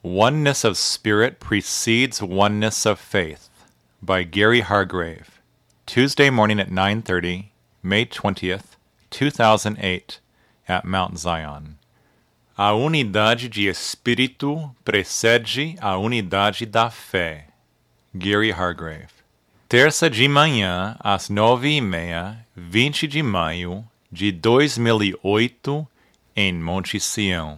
Oneness of Spirit Precedes Oneness of Faith by Gary Hargrave. Tuesday morning at 9:30, May 20th, 2008, at Mount Zion. A unidade de espírito precede a unidade da fé. Gary Hargrave. Terça de manhã, às 9:30, 20 de maio de 2008, em Monte Sião.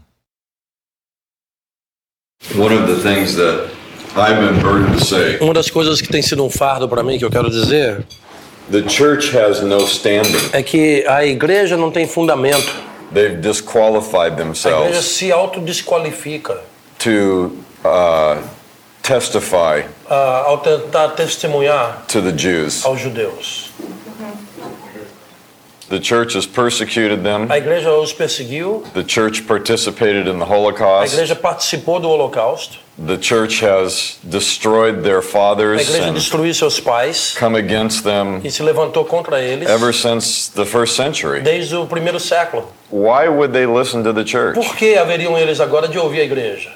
One of the things that I've been burdened to say, Uma das coisas que tem sido um fardo para mim, que eu quero dizer, the church has no standing. é que a igreja não tem fundamento. They've disqualified A igreja themselves se autodesqualifica to testify ao tentar testemunhar to the Jews. aos judeus. The church has persecuted them. A igreja os perseguiu, The church participated in the a Holocaust. igreja participou do Holocausto, The church has destroyed their a fathers igreja and destruiu seus pais come against them e se levantou contra eles ever since the first century. desde o primeiro século. Why would they listen to the church? Por que haveriam eles agora de ouvir a igreja?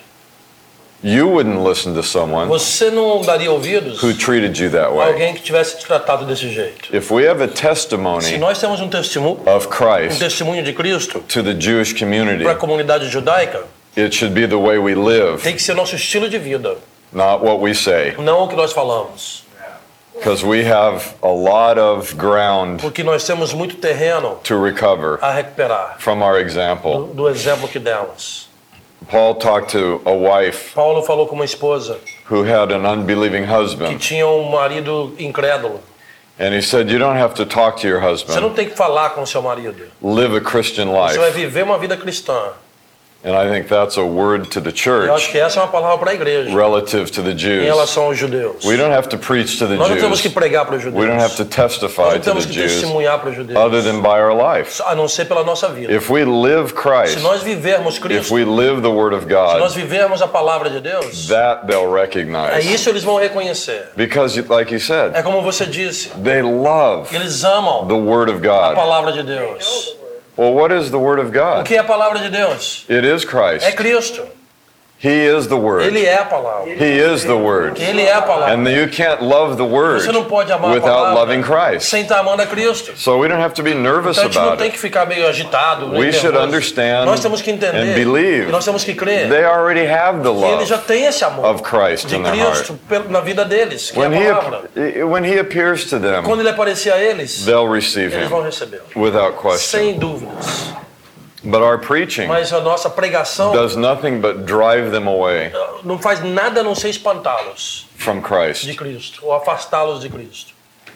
You wouldn't listen to someone Você não daria ouvidos who treated you that a way. alguém que tivesse te tratado desse jeito? If we have a Se testimony nós temos um of Christ testemunho de Cristo to the Jewish community, para a comunidade judaica, it should be the way we live, tem que ser nosso estilo de vida, not what we say. não o que nós falamos. Because we have a lot of ground Porque nós temos muito terreno to recover a recuperar from our example. do exemplo que demos. Paul talked to a wife Paulo falou com uma esposa who had an unbelieving que husband, tinha um marido incrédulo. and he said, you don't have to talk to your Você não husband. tem que falar com o seu marido. Live a Christian Você vai life. viver uma vida cristã. And I think that's a word to the Eu acho church que essa é uma palavra para a igreja relative to the em Jews. relação aos judeus. We don't have to preach to the Nós não temos que Jews. pregar para os judeus. We don't have to Nós testify não to the temos que Jews testemunhar para os judeus. other than by our life. A não ser pela nossa vida. If we live Se Christ, nós vivermos if Cristo, we live the Word of se nós God, vivermos a palavra de Deus, that they'll é recognize. isso eles vão reconhecer. Because, like you said, É como você disse, they love eles amam the Word of a God. palavra de Deus. Well, what is the Word of O God? que é a palavra de Deus? It is Christ. É Cristo. He is the Word. Ele é a palavra. He is the Word. Ele é a palavra. And you can't love the Word Você não pode amar a without loving palavra Christ. sem estar amando a Cristo. So we don't have to be nervous Então a gente não about tem it. que ficar meio agitado, meio We should nervoso. understand Nós temos que entender and believe e nós temos que crer they already have the que ele já love tem esse amor of Christ de in their heart. Cristo na vida deles, que é When a palavra. when he appears to them, Quando ele aparecer a eles, they'll receive eles vão him recebê-lo. without question. Sem dúvidas. But our preaching Mas a nossa pregação does nothing but drive them away não faz nada a não ser espantá-los from de Christ. Cristo ou afastá-los de Cristo.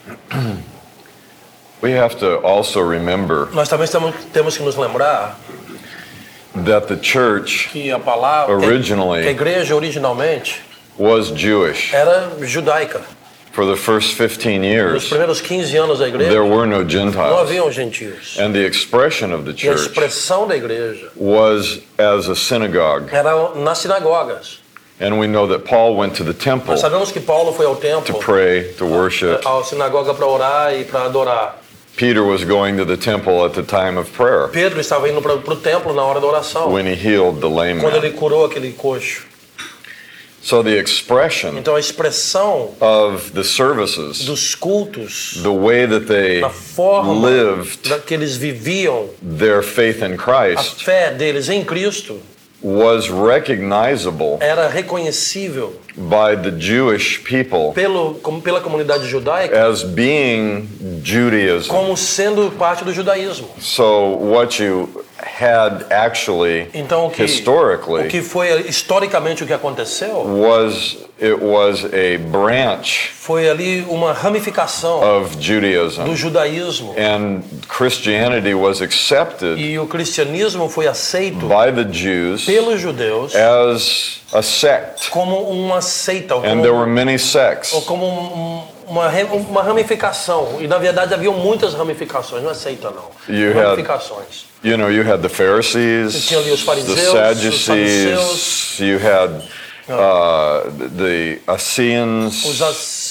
We have to also remember Nós também temos que nos lembrar that the church que a palavra, que a originally igreja originalmente was Jewish. era judaica. For the first 15 Nos years, primeiros 15 anos da igreja, there were no não Gentiles. haviam gentios. And the expression of the E a church expressão da igreja was as a synagogue. era nas sinagogas. And we know that Paul went to the temple Nós sabemos que Paulo foi ao to templo, pray, to worship. à sinagoga para orar e para adorar. Peter was going to the temple at the time of prayer Pedro estava indo para o templo na hora da oração, when he healed the lame quando man. ele curou aquele coxo. So the expression Então a expressão of the services, dos cultos, the way that they da forma lived que eles viviam, their faith in a Christ fé deles em Cristo was recognizable era reconhecível by the Jewish people pela comunidade judaica as being Judaism. como sendo parte do judaísmo. So what you had actually Então o que historically foi historicamente o que aconteceu was a branch foi ali uma ramificação of do Judaism, judaísmo, and Christianity was accepted e o cristianismo foi aceito by the Jews pelos judeus as a sect, como uma seita, ou and como, there were many sects. uma ramificação. E na verdade haviam muitas ramificações, não é seita não. You had- Ramificações. You know, you had the Pharisees, Tinha ali os the fariseus, os Sadducees, you had the Essenes, Os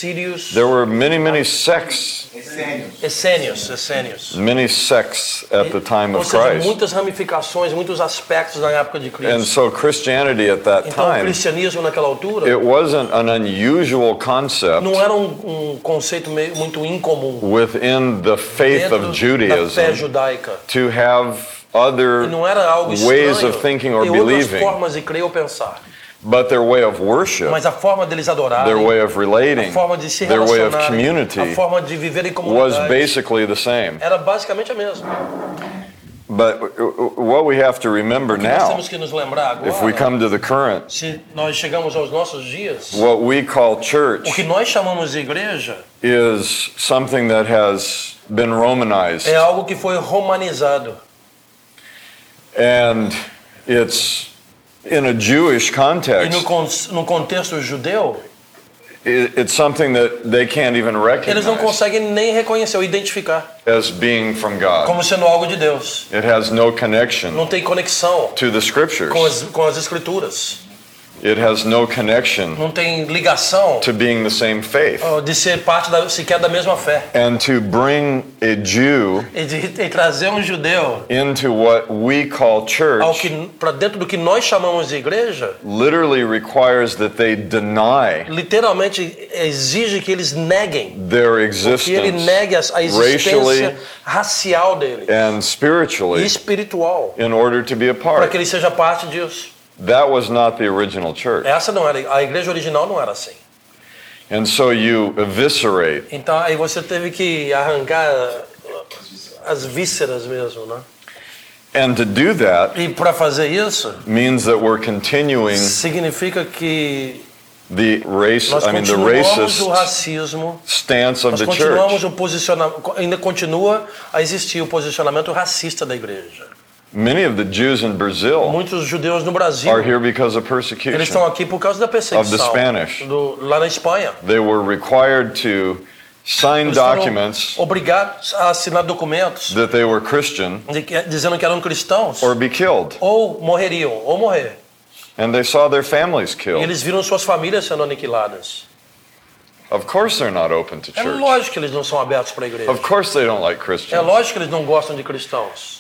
sírios, There were many sects, essênios. many sects at the time Ou of seja, Christ. muitas ramificações, muitos aspectos na época de And Cristo. so Christianity at that Então, o time, cristianismo naquela altura it wasn't an unusual concept não era um conceito muito incomum within the faith dentro of da fé Judaism judaica. to have E other não era algo ways estranho, of thinking or tem outras believing, formas de crer ou pensar. but their way of worship, Mas a forma deles adorarem, their way of a relating, forma de se their way of relacionarem, a community forma de viver em was comunidade basically the same. era basicamente a mesma. But what we have to remember Nós now, temos que nos lembrar if we agora, come to the current, se nós chegamos aos nossos dias, what we call o church que nós chamamos de igreja is something that has been Romanized. é algo que foi romanizado. And it's in a Jewish E context, no contexto judeu, it's something that they can't even eles não recognize conseguem nem reconhecer ou identificar as being from God. como sendo algo de Deus. It has no connection Não tem conexão to the scriptures. com as escrituras. It has no connection Não tem ligação to being the same faith. de ser parte sequer da mesma fé. And to bring a Jew E de trazer um judeu into what we call church para dentro do que nós chamamos de igreja, literally requires that they deny literalmente exige que eles neguem, their que ele existence negue a existência racially racial dele and e spiritually espiritual, in order to be a para part. que ele seja parte disso. That was not the original church. Essa não era a igreja original, não era assim. And so you eviscerate Então aí você teve que arrancar as vísceras mesmo, né? and to do that E para fazer isso means that we're continuing significa que the nós the continuamos racist o racismo, stance of nós the continuamos church. o posicionamento, ainda continua a existir o posicionamento racista da igreja. Many of the Jews in Brazil Muitos judeus no Brasil, are here because of eles persecution. estão aqui por causa da perseguição. Of the Spanish. Lá na Espanha. They were required to sign Eles foram documents obrigados a assinar documentos that they were Christian dizendo que eram cristãos or be killed. ou morreriam, ou morrer. And they saw their families E killed. eles viram suas famílias sendo aniquiladas. Of course they're not open to É church. lógico que eles não são abertos para a igreja. Of course they don't like É Christians. lógico que eles não gostam de cristãos.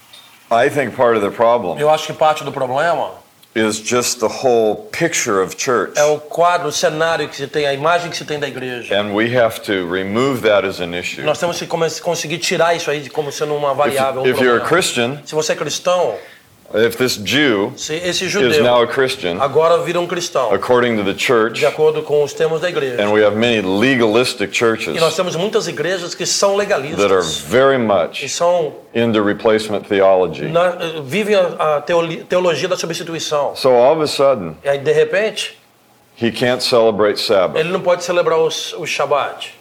I think part of the problem Eu acho que parte do problema is just the whole picture of church. é o quadro, o cenário que se tem, a imagem que se tem da igreja. And we have to remove that as an issue. Nós temos que conseguir tirar isso aí de como sendo uma variável. If you're a Christian, Se você é cristão, if this Jew se esse is judeu now a Christian, agora vira um cristão, according to the church, de acordo com os termos da igreja. and we have many legalistic churches E nós temos muitas igrejas que são that are legalistas very e much são into replacement theology. vivem a teologia da substituição. So all of a sudden, E aí de repente he can't celebrate Sabbath. ele não pode celebrar o Shabat.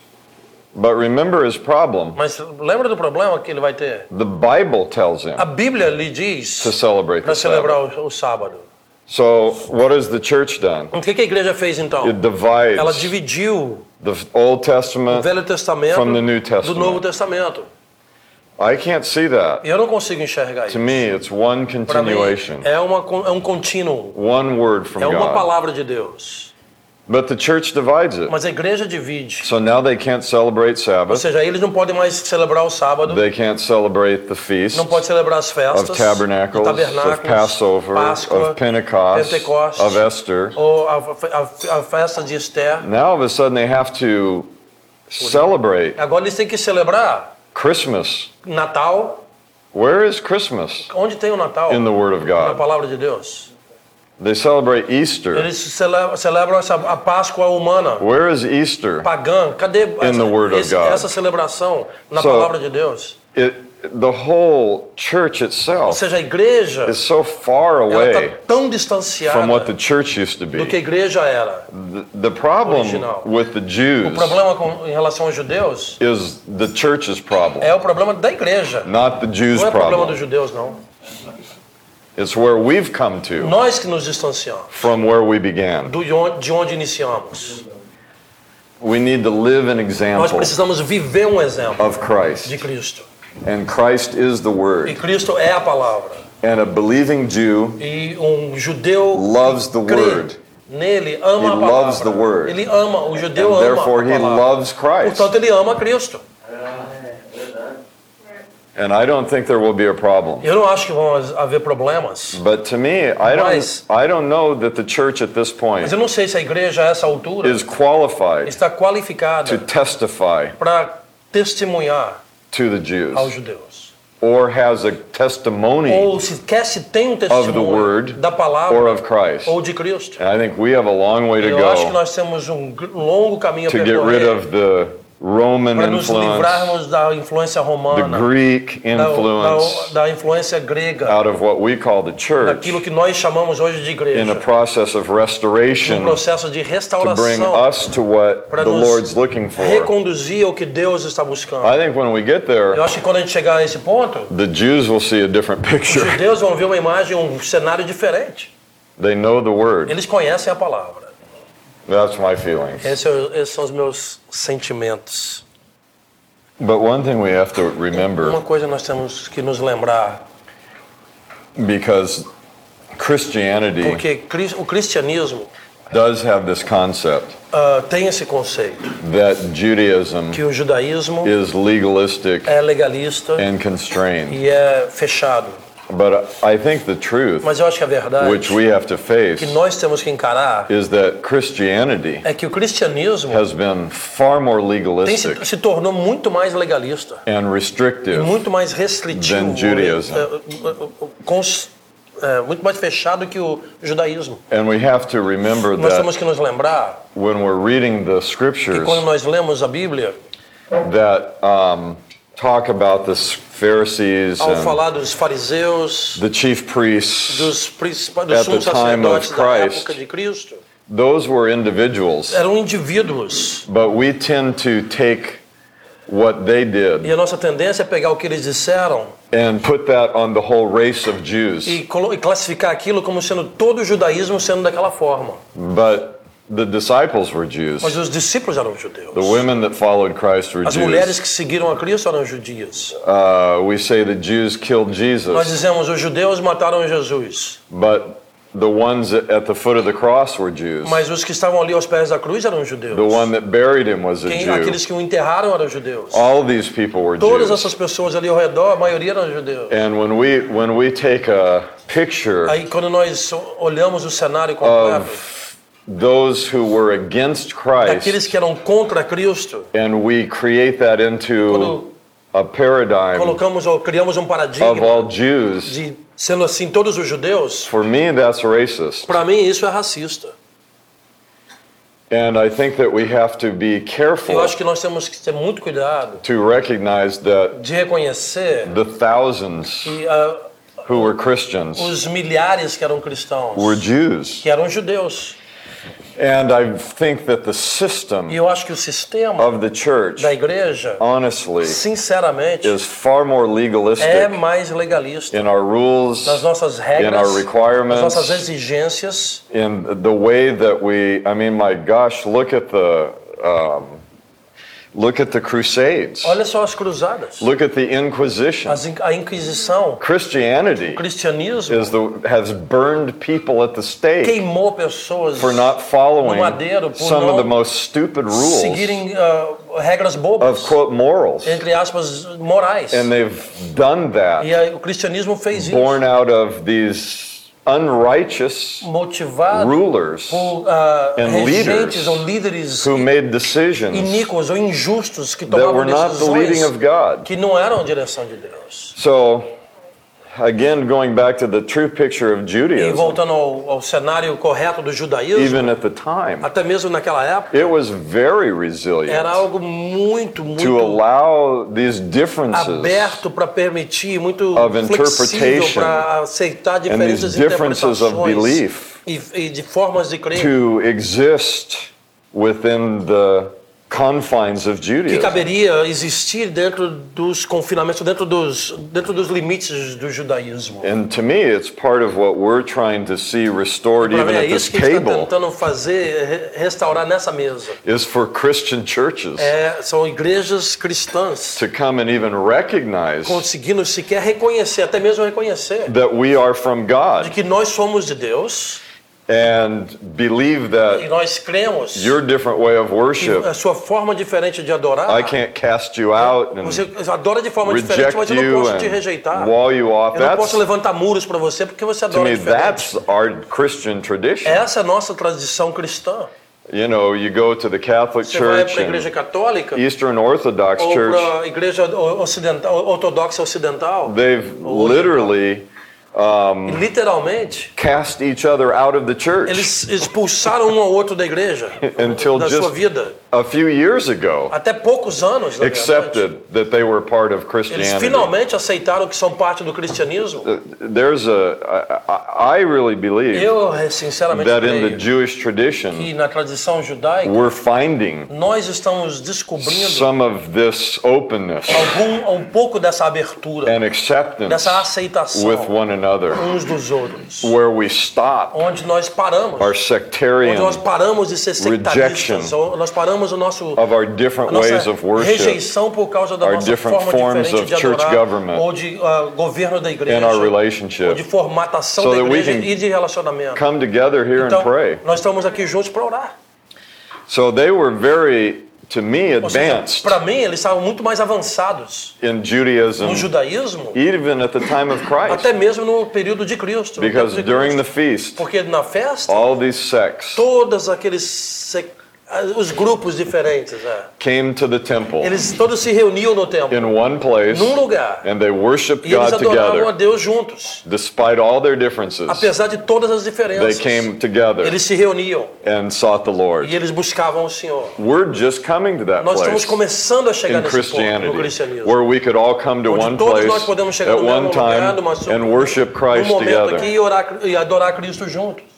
But remember his problem. Mas lembra do problema que ele vai ter? The Bible tells him A Bíblia lhe diz to celebrate para the Sabbath. celebrar o sábado. So what has the church done? O que a igreja fez então? It divides Ela dividiu the Old o Testament Velho Testamento from the New do Testament. Novo Testamento. I can't see that. E eu não consigo enxergar To isso. me, it's one Para mim, continuation, é um contínuo. one word from É uma God. palavra de Deus. But the church divides it. Mas a igreja divide. So now they can't celebrate Ou Sabbath. seja, eles não podem mais celebrar o sábado. They can't celebrate the feast Não pode celebrar as festas. of Tabernacles, do tabernáculos, of Passover, Páscoa, of Pentecost, Pentecostes, of Esther. ou a festa de Esther. Now all of a sudden they have to celebrate Agora eles têm que celebrar Christmas. Natal. Where is Christmas Onde tem o Natal? in the Word of Na God? palavra de Deus. They celebrate Easter. Eles celebram a Páscoa humana, Where is Easter? pagã. Cadê the Word of God. essa celebração na So, palavra de Deus? The whole church Ou itself seja, a igreja is so far ela away está tão distanciada from what the church used to do be. que a igreja era. The problem Original. with the O Jews problema em relação aos judeus is the church's problem, é o problema da igreja. not the Jews' Não é problema dos problem. judeus, não. It's where we've come to Nós que nos distanciamos from where we began. de onde iniciamos. We need to live an Nós example precisamos viver um exemplo of Christ. de Cristo. And Christ is the E Word. Cristo é a palavra. And a believing Jew E um judeu loves the crê Word Nele ama He a loves the palavra. word. Ele ama, o judeu And ama therefore a he palavra. loves Christ. Portanto, ele ama Cristo. And I don't think there will be a problem. Eu não acho que vão haver problemas. But to me, I don't know that the church at this point Mas eu não sei se a igreja a essa altura is qualified está to qualificada testify para testemunhar to the Jews aos judeus. or has a testimony Ou se tem um of the testemunho word da or palavra of Christ. ou de Cristo. And I think we have a long way to Eu acho que go nós temos um longo caminho a to get rid percorrer of the Roman para nos influence, livrarmos da influência the romana, Greek influence da influência grega, out of what we call the church daquilo que nós chamamos hoje de in a igreja, process of restoration processo de to bring restauração us to what para the nos Lord's looking for. reconduzir ao que Deus está buscando. I think when we get there, Eu acho que quando a gente chegar a esse ponto, the Jews will see a different os picture. judeus vão ver uma imagem, um cenário diferente. They know the word. Eles conhecem a palavra. That's my feelings. Esses são os meus sentimentos. But one thing we have to Uma remember, coisa nós temos que nos lembrar, because Christianity porque o cristianismo does have this concept tem esse conceito, that Judaism que o judaísmo is legalistic é legalista and constrained. e é fechado. But I think the truth, Mas eu acho que a verdade which we have to face, que nós temos que encarar is that Christianity é que o cristianismo has been far more se legalistic tornou muito mais legalista and e restrictive muito mais restritivo, than Judaism. Muito mais fechado que o judaísmo. And we have to remember Nós temos that que nos lembrar when we're reading the que scriptures quando nós lemos a Bíblia, that talk about the Pharisees ao and falar dos fariseus, the chief priests, dos at the sumos time of sacerdotes da Christ, época de Cristo, those were individuals, eram indivíduos. but we tend to take what they E did a nossa tendência é pegar o que eles disseram and put that on the whole race of Jews. e classificar aquilo como sendo todo o judaísmo sendo daquela forma. But the disciples were Jews. Mas os discípulos eram judeus. The women that followed Christ were As mulheres Jews. que seguiram a Cristo eram judias. We say the Jews killed Nós Jesus, dizemos os judeus mataram Jesus, but the ones at the foot of the cross were Jews. mas os que estavam ali aos pés da cruz eram judeus. The one that buried him was a Jew. Aqueles que o enterraram eram judeus. All these people were Todas Jews. essas pessoas ali ao redor, a maioria eram judeus. And when we take a picture Aí quando nós olhamos o cenário completo, those who were against daqueles Christ que eram contra Cristo, and we create that into a paradigm criamos um of paradigma all Jews, de sendo assim todos os judeus. for me that's racist. Para mim isso é racista. And I think that we have to be Eu careful acho que nós temos que ter muito cuidado to recognize that de reconhecer the thousands que who were Christians os milhares que eram cristãos, were Jews. que eram judeus. And I think that the system E eu acho que o sistema of the church, da igreja, honestly, sinceramente, is far more é legalistic mais legalista. in our rules, Nas nossas in regras, our nas requirements, nossas exigências, in the way that I mean, my gosh, look at the Crusades. olha só as cruzadas, Look at the Inquisition. a Inquisição, Christianity o cristianismo has burned people at the stake queimou pessoas for not following no madeiro por some of the não most stupid rules seguirem regras of, bobas, quote, morals. entre aspas, morais. And they've done that, E o cristianismo fez isso, born out of these unrighteous motivado rulers por and regentes leaders ou líderes who made decisions iníquos ou injustos que that tomavam were not the leading decisões of God. que não eram a direção de Deus. So, again, going back to the true picture of E Judaism, voltando ao cenário correto do judaísmo, even at the time, até mesmo naquela época, it was very resilient era algo muito, to muito allow these differences aberto para permitir, muito of flexível interpretation para aceitar and diferentes these differences of interpretações belief e de formas de crer to exist within the confines of que Judaism. caberia existir dentro dos confinamentos, dentro dos limites do judaísmo. And to me, it's part of what we're trying to see restored Para even mim é at this isso que a gente está table tentando fazer, restaurar nessa mesa. is for Christian churches São igrejas cristãs to come and even recognize conseguindo sequer reconhecer, até mesmo reconhecer, that we are from de God que nós somos de Deus and believe E that nós cremos your different way of que worship, a sua forma diferente de adorar, I can't cast you out and você adora de forma diferente, mas reject eu não you posso te and rejeitar. wall you off. Eu não posso That's, levantar muros para você porque você to adora me, diferente. that's our Christian tradition. Essa é a nossa tradição cristã. You know, you go to the Catholic Você vai Church para a igreja and católica Eastern Orthodox ou Church, para a igreja ocidental, ortodoxa ocidental, they've literally e literalmente cast each other out of the church eles expulsaram um ao outro da igreja, until da sua just vida. a few years ago Até poucos anos, na verdade. accepted that they were part of Eles Christianity. finalmente aceitaram que são parte do cristianismo. There's I really believe Eu sinceramente that in the creio Jewish tradition que na tradição judaica we're finding nós estamos descobrindo some of this openness um pouco dessa abertura, and acceptance dessa aceitação with one another, uns dos outros, where we stop onde nós paramos, our onde sectarian nós paramos de ser rejection sectaristas, nós paramos o nosso of our different a nossa ways of worship rejeição por causa da our nossa different forma forms diferente of de church adorar government ou de governo da igreja, and our ou relationship. de formatação So da that we igreja can e de relacionamento. Come together here Então, and pray. nós estamos aqui juntos para orar. So they were very, to me, Ou seja, advanced para mim, eles estavam muito mais avançados in Judaism, no judaísmo, even at the time of Christ. até mesmo no período de Cristo. no Because tempo de during the Cristo. feast, Porque na festa, all these sects todos os grupos diferentes, came to the temple eles todos se reuniam no templo, in one place, num lugar, and they worshiped e eles God adoravam a together. Deus juntos. Despite all their differences, Apesar de todas as they diferenças, came together eles se reuniam and sought the e Lord. eles buscavam o Senhor. We're just coming to that Nós estamos place começando a chegar in nesse ponto no Christianity, cristianismo, where we could all come to onde one todos nós place podemos chegar at no mesmo one lugar, time and worship num Christ momento aqui together. e adorar Cristo juntos.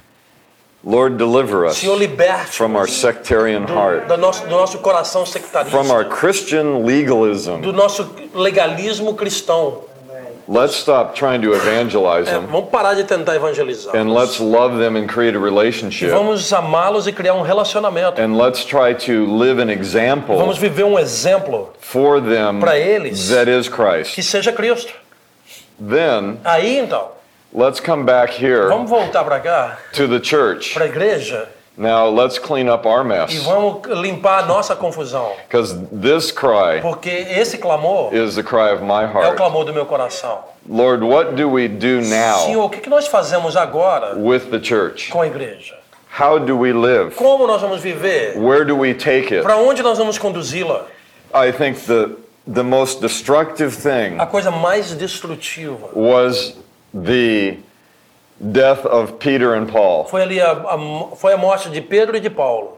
Lord, deliver us Senhor, liberte from our sectarian heart, do nosso coração sectarista, from our Christian legalism. do nosso legalismo cristão. Let's stop trying to evangelize them, Vamos parar de tentar evangelizar. and let's love them and create a E relationship. vamos amá-los e criar um relacionamento. And let's try to live an example Vamos viver um exemplo for them para eles that is Christ. que seja Cristo. Then Aí então, let's come back here vamos voltar para cá, to the church. para a igreja, Now let's clean up our e mess, vamos limpar a nossa confusão. because this cry Porque esse clamor is the cry of my é o heart. clamor do meu coração. Lord, what do we do now Senhor, o que nós fazemos agora with the church? com a igreja? How do we live? Como nós vamos viver? Where do we take it? Para onde nós vamos conduzi-la? I think the most destructive thing A coisa mais destrutiva was the death of Peter and Paul. foi ali foi a morte de Pedro e de Paulo.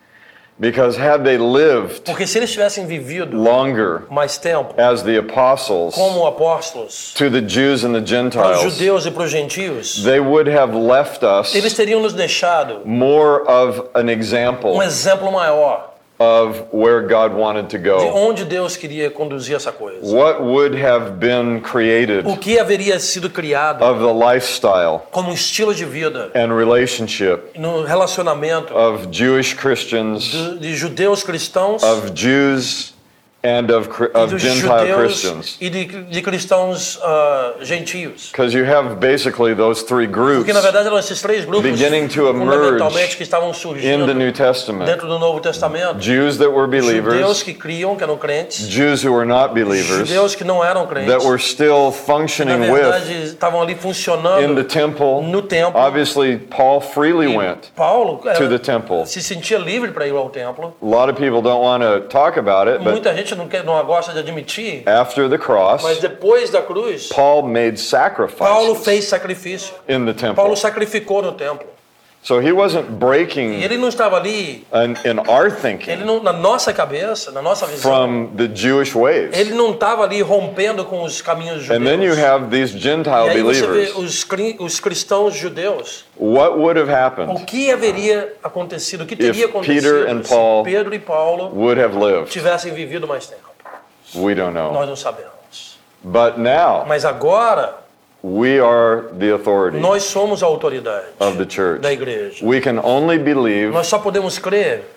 Because had they lived Porque se eles tivessem vivido longer mais tempo as the apostles como apóstolos to the Jews and the para os Gentiles, judeus e para os gentios, they would have left us eles teriam nos deixado more of an example exemplo maior of where God wanted to de go. onde Deus queria conduzir essa coisa. What would have been created O que haveria sido criado of the lifestyle como um estilo de vida, and relationship no relacionamento of Jewish Christians, de judeus cristãos of Jews, and of dos Gentile judeus Christians? e de cristãos gentios. Because you have basically those three groups Porque na verdade eram esses três grupos beginning to fundamentalmente emerge que estavam in the surgindo New Testament. dentro do Novo Testamento. Jews that were Judeus believers, que criam, que eram crentes, Jews who were not believers, judeus que não eram crentes, that were still na functioning with verdade estavam ali in the funcionando temple. no templo. Obviously, Paul freely E went Paulo to the temple. se sentia livre para ir ao templo. A lot of people don't want to talk about it, but Muita gente não gosta de admitir, after the mas cross, depois da cruz, Paul made Paulo sacrifices fez sacrifício. in the temple. Paulo sacrificou no templo. So he wasn't E breaking ele não estava ali, in our thinking ele não, na nossa cabeça, na nossa visão, from the Jewish ways. ele não estava ali rompendo com os caminhos And then you judeus. have these E Gentile aí você vê believers. os cristãos judeus. What would have O happened que haveria acontecido, o que teria If Peter acontecido and se Paul Pedro e Paulo would have lived? tivessem vivido mais tempo? We don't know. Nós não sabemos. But now Mas agora, we are the authority nós somos a autoridade of the church. da igreja. We can only believe Nós só podemos crer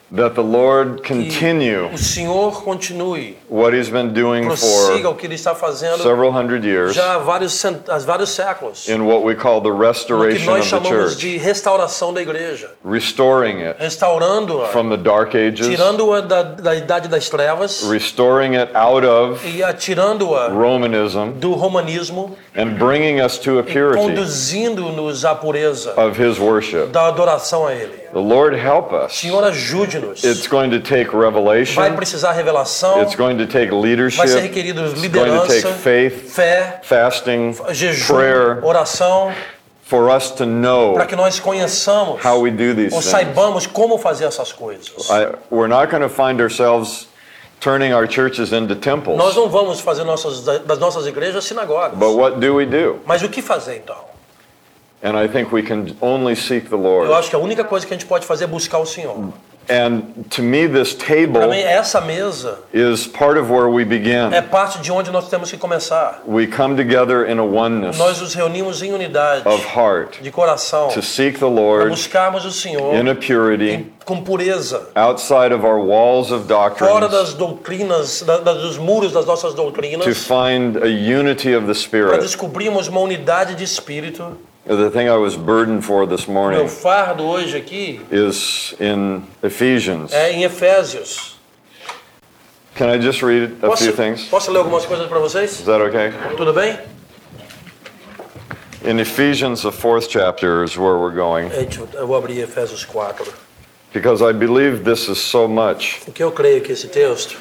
that the Lord continue o Senhor continue, what He's been doing prossiga for o que Ele está fazendo several hundred years já há vários séculos, in what we call the no que restoration nós of the chamamos church, de restauração da igreja, restoring it restaurando-a, from the dark ages, tirando-a da idade das trevas restoring it out of e tirando-a Romanism, do romanismo, and bringing us to a purity conduzindo-nos à pureza of His worship. da adoração a Ele. The Lord help us. Senhor, ajude-nos. It's going to take Vai revelation. precisar revelação, It's going to take vai ser leadership. requerido It's going to take liderança, faith, fé, fasting, jejum, prayer, oração, for us to know para que nós conheçamos how we do these ou things. saibamos como fazer essas coisas. We're not going to find ourselves turning our churches into Nós temples. não vamos fazer das nossas igrejas sinagogas. But what do we do? Mas o que fazer então? And I think we can only seek the Eu Lord. acho que a única coisa que a gente pode fazer é buscar o Senhor. And to me, this Para table mim, essa mesa is part of where we é begin. parte de onde nós temos que começar. We come together in a oneness Nós nos reunimos em unidade of heart de coração to seek the para Lord buscarmos o Senhor in a purity com pureza, outside of our walls of fora doctrines, das doutrinas, dos muros das nossas to doutrinas, find a unity of the para Spirit. descobrirmos uma unidade de espírito. The thing I was burdened for this Meu morning fardo hoje aqui is in Ephesians. é em Efésios. Can I just read a few things? Posso ler algumas coisas para vocês? Is that okay? Tudo bem? In Ephesians, the 4th chapter is where we're going, Eu vou abrir Efésios 4. because I believe this is so much Porque eu creio que esse texto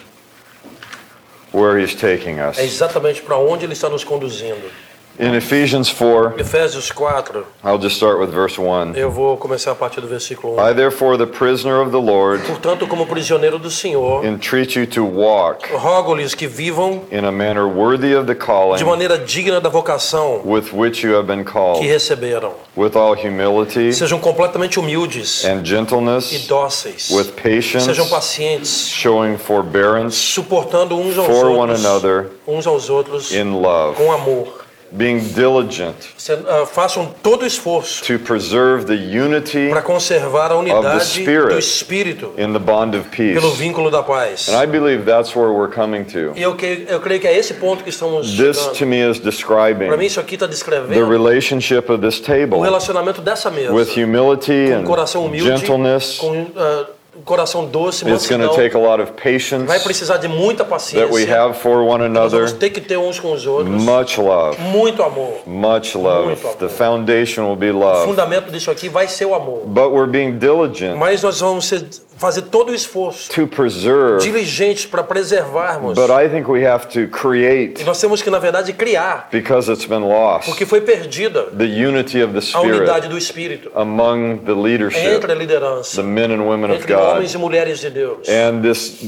where He's taking us. é exatamente para onde ele está nos conduzindo. In Ephesians 4, Efésios 4, I'll just start with verse 1. eu vou começar a partir do versículo 1. I, therefore, the prisoner of the Lord, Portanto, como prisioneiro do Senhor, entreat you to walk rogo-lhes que vivam in a manner worthy of the de calling maneira digna da vocação with which you have been que called, receberam. with all humility Sejam completamente humildes and e gentleness, dóceis. with patience, Sejam pacientes, showing forbearance suportando uns aos for one outros, another uns aos outros in love, com amor. being diligent Façam todo o esforço to preserve the unity para conservar a unidade Spirit do Espírito in the bond of peace. pelo vínculo da paz. And I believe that's where we're coming to. E eu creio que é esse ponto que estamos This chegando. to me is describing Para mim isso aqui está the descrevendo relationship of this o table relacionamento dessa mesa with humility com and coração humilde, gentleness. com coração doce, It's going mansidão. to take a lot of patience Vai precisar de muita that we paciência. have for one Nós another, vamos ter que ter uns com os outros. much love, Muito amor. much love. Muito amor. The foundation will be O love. fundamento disso aqui vai ser o amor. But we're being diligent Mas nós vamos fazer todo o esforço to preserve. diligentes para preservarmos. But I think we have to E create, nós temos que, na verdade, criar, because it's been lost, porque foi perdida the unity of the a unidade Spirit do Espírito among the leadership, entre a liderança, the men and women of entre God. homens e mulheres de Deus. And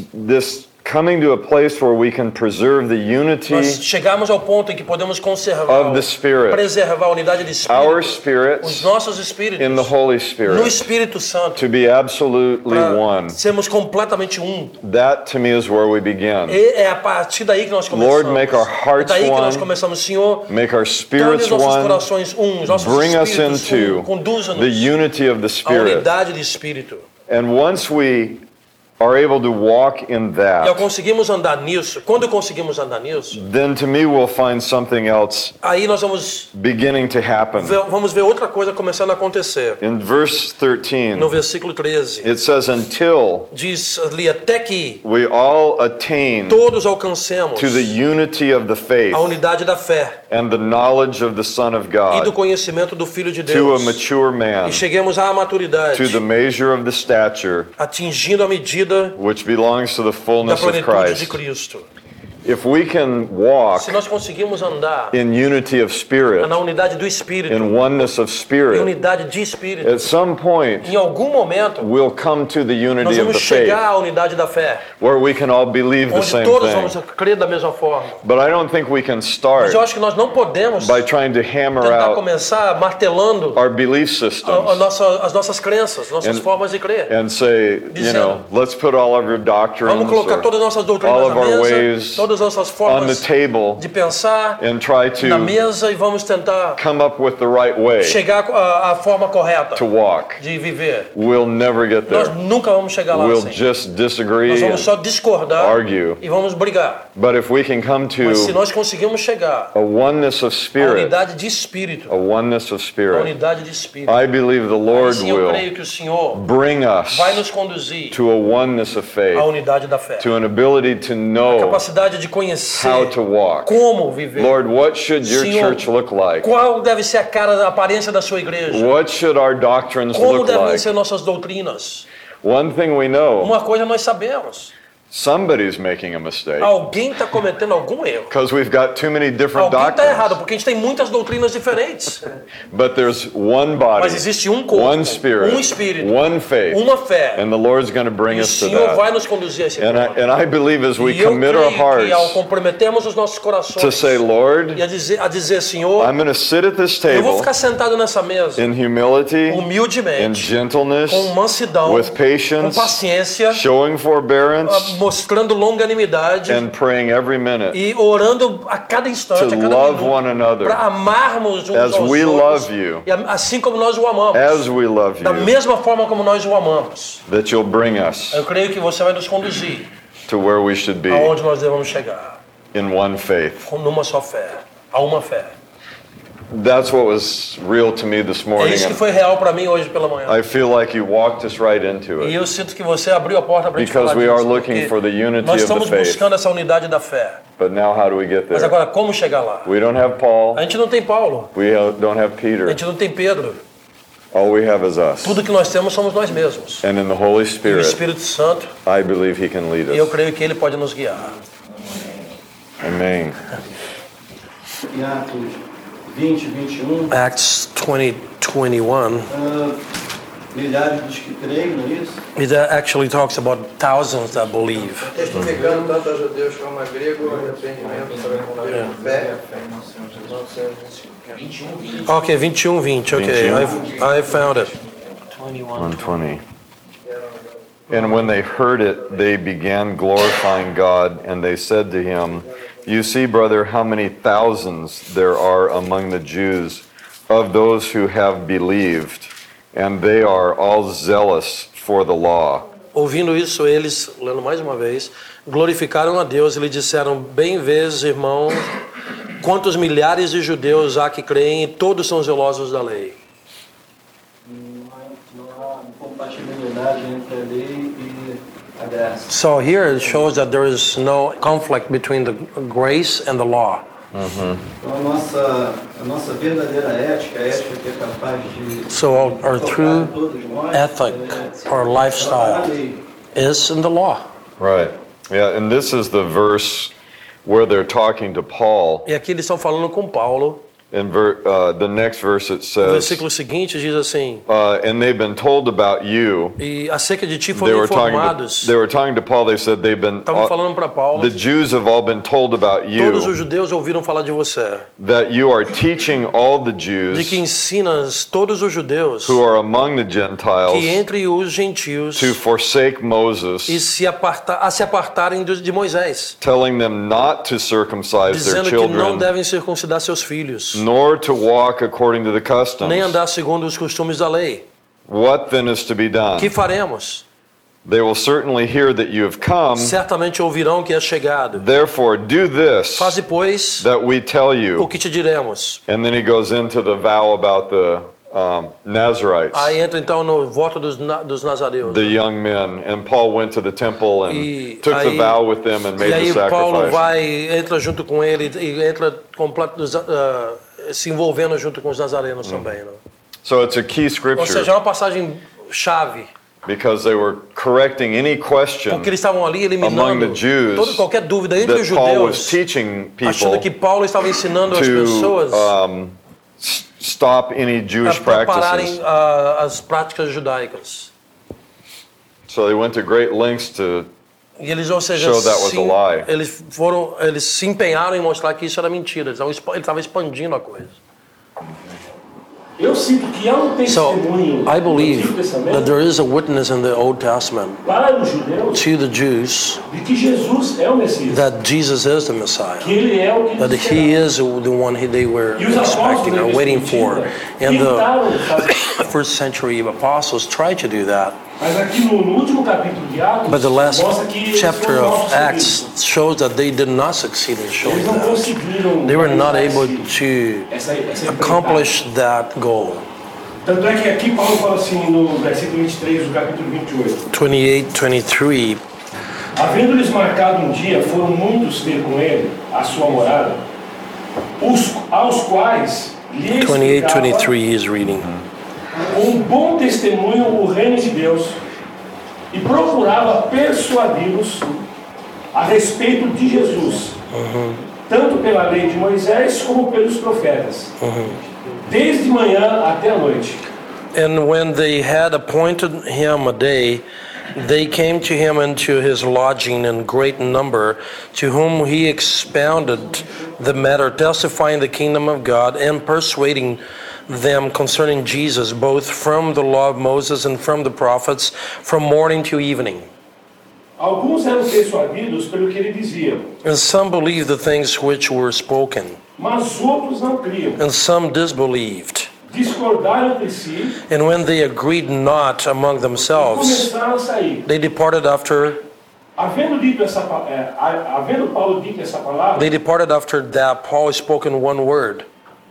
this coming to a place where we can preserve the unity Nós chegamos ao ponto em que podemos conservar, of the Spirit, preservar a unidade de our Espírito, os spirits nossos espíritos, in the Holy no Spirit, Espírito Santo, to be absolutely para one. sermos completamente um. That to me is where we begin. E é a partir daí que nós começamos. Lord, make our hearts é daí que nós one. começamos, Senhor. Make our Torne spirits os nossos one. corações os nossos Bring us espíritos into conduza-nos the unity of the à Spirit. unidade de Espírito. And once we are able to walk in E ao that, conseguirmos andar nisso, quando conseguimos andar nisso, then to me we'll find something else aí nós vamos beginning to happen. ver outra coisa começando a acontecer. In verse 13, No versículo 13, it says, until diz ali, até que we all attain todos alcancemos to the unity of the faith a unidade da fé and the knowledge of the Son of e do God, conhecimento do Filho de to a Deus, mature man, e cheguemos à maturidade, to the measure of the stature atingindo a medida which belongs to the da fullness of plenitude de Christ. Cristo. If we can walk Se nós conseguirmos andar in unity of spirit, na unidade do Espírito, in oneness of em spirit, unidade de Espírito, at some point em algum momento we'll come to the nós unity of vamos the faith, chegar à unidade da fé, where we can all believe the onde same todos vamos thing. crer da mesma forma. But I don't think we can Mas start eu acho que nós não podemos by trying to hammer tentar out começar martelando our belief systems as nossas crenças, nossas And- formas de crer. and say, let's put all of your doctrines Vamos colocar or todas as nossas doutrinas all na of our mesa, ways todos as nossas on the formas table de pensar and try na to mesa e vamos tentar come up with the right way chegar à forma correta to walk. de viver. We'll never get Nós there. nunca vamos chegar lá We'll assim. just Nós disagree vamos só and discordar argue. e vamos brigar. But if we can come Mas se to nós conseguirmos chegar a oneness of à spirit, unidade de espírito, a oneness of a spirit, unidade de espírito, I believe the Lord sim, eu will creio que o Senhor bring us vai nos conduzir to a oneness of à faith, unidade da fé. to an ability to know Capacidade de conhecer how to walk. como viver. Lord, what should your Senhor, church look like? qual deve ser a cara, a aparência da sua igreja? What should our doctrines Como look devem like? ser nossas doutrinas? One thing we know, Uma coisa nós sabemos. somebody's making a mistake Alguém está cometendo algum erro. because we've got too many different Alguém está errado, doctrines. porque a gente tem muitas doutrinas diferentes. But there's one body, Mas existe um corpo, one spirit, um espírito, one faith, uma fé. and the Lord's going to bring E o us to Senhor vai that. nos conduzir a esse And ponto. I believe as we E eu commit our creio que ao hearts comprometermos os nossos to corações say, Lord, e a dizer, Senhor, I'm going to sit at this eu vou table ficar sentado nessa mesa in humility, in humildemente, gentleness, com mansidão, with com patience, paciência, showing forbearance, mostrando longanimidade and praying every minute e orando a cada instante, to a cada love minuto, one another para amarmos uns as aos we outros, love you, e assim como nós o amamos, as we love da you, mesma forma como nós o amamos. that you'll bring us Eu creio que você vai nos conduzir to where we should be aonde nós devemos chegar, in one faith. numa só fé, a uma fé. That's what was real to me this É morning. isso que And foi real para mim hoje pela manhã. I feel like you walked us right into E it eu sinto que você abriu a porta para a gente because falar we are disso, looking porque for the unity nós of the estamos faith. buscando essa unidade da fé. But now how do we get Mas there? agora, como chegar lá? We don't have Paul. A gente não tem Paulo, We don't have a Peter. gente não tem Pedro. All we have is us. Tudo que nós temos somos nós mesmos. And in the Holy E o Spirit, Espírito Santo, I believe He can lead e eu us. creio que ele pode nos guiar. Amen. Em Atos 20, 21, Acts 20, 21, milhares dos que creem, não é isso? it actually talks about thousands that believe. Testificando tanto a judeus como a gregos, o arrependimento para com fé. Ok, 21, 20. Okay, I found it. 120. And when they heard it, they began glorifying God, and they said to him, You see, brother, how many thousands there are among the Jews of those who have believed, and they are all zealous for the law. Ouvindo isso, eles, lendo mais uma vez, glorificaram a Deus e lhe disseram: Bem vês, irmão, quantos milhares de judeus há que creem e todos são zelosos da lei. Não há compatibilidade entre a lei e a graça. So here it shows that there is no conflict between the grace and the law. Então a nossa verdadeira ética, a ética que é capaz de So our true todos nós, ethic or está na lifestyle lei. is in the law. Right. Yeah, and this is the verse where they're talking to Paul. E aqui eles estão falando com Paulo. In the next verse it O says, versículo seguinte diz assim: and they've been told about you. E acerca de ti They foram were informados. talking to Paul. They said they've been Estavam falando para Paulo. the Jews have all been told about Todos os you, judeus ouviram falar de você. that you are teaching all the De Jews que ensinas todos os judeus who are among the que Gentiles entre os gentios to forsake e Moses, se apartarem de Moisés, telling them not to circumcise their dizendo que não children, devem circuncidar seus filhos, nor to walk according to the nem customs. andar segundo os costumes da lei. What then is to be done? Que faremos? They will certainly hear that you have come. Certamente ouvirão que é chegado. Therefore, do this Faze, pois, that we tell o you. que te diremos. And then he goes into the vow about the Nazarites, Aí entra então no voto dos nazareus. the young men. And Paul went to the temple and E took the aí- vow with them and made E aí the Paulo sacrifice. entra junto com ele e entra se envolvendo junto com os nazarenos também. Né? So it's a key Ou scripture seja, é uma passagem chave, because they were correcting any question porque eles estavam ali among eliminando the Jews qualquer dúvida entre os that Paul was judeus, teaching achando people que Paulo estava ensinando as to pessoas stop any Jewish para pararem practices. as práticas judaicas. So they went to great lengths to E eles, ou seja, show that was a lie. eles se empenharam em mostrar que isso era mentira. Ele estava expandindo a coisa. Eu sinto que há So testemunho I no believe Antigo that Testamento there is a witness in the Old Testament para os judeus to the Jews de que Jesus é o Messias, that Jesus is the Messiah, que ele é o que that eles He esperavam. is the one they were E os apóstolos expecting da or igreja waiting for. primitiva And the tentaram fazer. first century apostles tried to do that. Mas aqui no último capítulo de Atos, But the last mostra que eles chapter foram mal of Acts sucedidos. shows that they did not succeed in Eles showing não that. conseguiram They were not realizar able to essa accomplish that goal. Tanto é que aqui Paulo fala assim no versículo 23 do capítulo 28. 28, 23. Havendo-lhes marcado um dia, foram muitos ter com ele a sua morada, aos quais lhe 28, explicava 23 he is reading. com bom testemunho o reino de Deus e procurava persuadi-los a respeito de Jesus, tanto pela lei de Moisés como pelos profetas, desde manhã até a noite. And when they had appointed him a day, they came to him into his lodging in great number, to whom he expounded the matter, testifying the kingdom of God, and persuading them concerning Jesus, both from the law of Moses and from the prophets, from morning to evening. Alguns eram persuadidos pelo que ele dizia, And some believed the things which were spoken, mas outros não criam. and some disbelieved. Discordaram entre si And when they agreed not among e themselves, começaram a sair. they departed after Havendo Paulo dito essa palavra, They departed after that Paul spoken one word.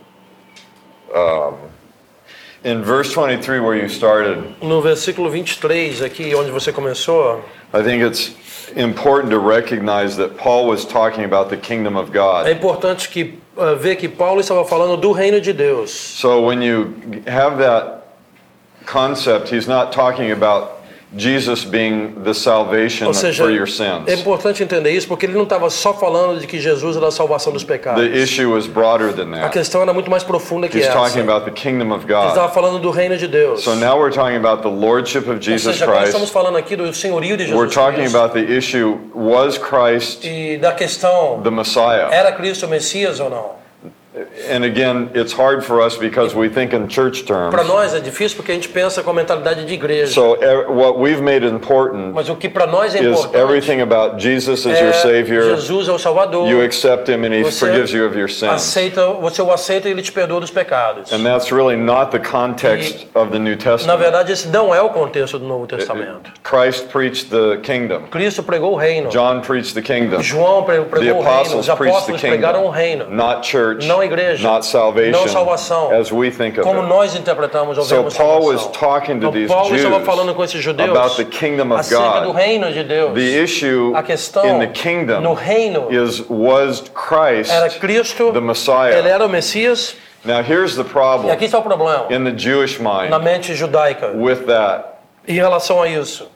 In verse 23, where you started, No versículo 23, aqui onde você começou, I think it's important to recognize that Paul was talking about the kingdom of é God. importante que ver que Paulo estava falando do reino de Deus. So when you have that concept, he's not talking about Jesus being the salvation Ou seja, for your é sins. importante entender isso porque ele não estava só falando de que Jesus era a salvação dos pecados. The issue is broader than A that. questão era muito mais profunda que He's essa. talking Ele about the kingdom of God. estava falando do reino de Deus. So now we're talking about the lordship of Ou Jesus seja, agora estamos Christ. falando aqui do senhorio de Jesus We're talking Cristo. about the issue, was Christ E da questão, the Messiah? era Cristo o Messias ou não? And again, it's hard for us because we think in church terms. Para nós é difícil porque a gente pensa com a mentalidade de igreja. So what we've made important Mas o que para nós é is importante everything about Jesus as your é Savior. Jesus é o Salvador. You accept Him and He Você forgives you of your sins. você o aceita e ele te perdoa dos pecados. And that's really not the context of the New Na Testament. verdade, esse não é o contexto do Novo Testamento. Christ preached the kingdom. Cristo pregou o reino. John preached the kingdom. João The pregou o reino. apostles Os preached the apóstolos pregaram o kingdom. reino. Not church, Não igreja. not salvation, Não salvação. as we think of Como it. nós interpretamos ou So vemos Paul was salvação. talking to Então, these Paulo estava Jews falando com esses judeus about the kingdom of acerca do God. reino de Deus. The issue A questão in the kingdom no reino was Christ era Cristo, the ele Messiah. era o Messias. Now here's the E problem aqui está o problema, in the Jewish na mind mente judaica, with that. em relação a isso.